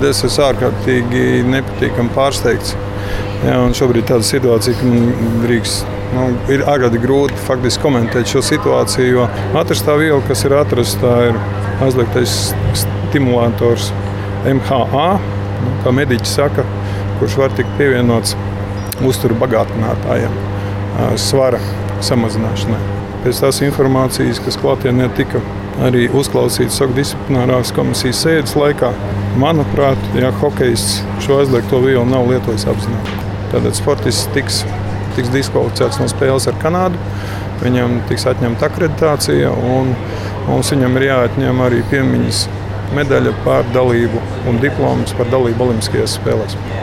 Es esmu ārkārtīgi nepatīkami pārsteigts. Jā, un šobrīd tāda situācija, ka man ir ārkārtīgi grūti faktiski komentēt šo situāciju, jo atrastā viela, kas ir atrastā, ir aizliegtais stimulators MHA, kā mediķi saka, kurš var tikt pievienots uzturu bagātinātājiem svara samazināšanai. Pēc tās informācijas, kas klātienē tika arī uzklausīts disciplinārās komisijas sēdes laikā, manuprāt, hokejists šo aizliegto vielu nav lietojis apzināti. Tātad sportists tiks diskvalificēts no spēles ar Kanādu, viņam tiks atņemta akreditācija un viņam ir jāatņem arī piemiņas medaļa par dalību un diploms par dalību Olimpiskajās spēlēs.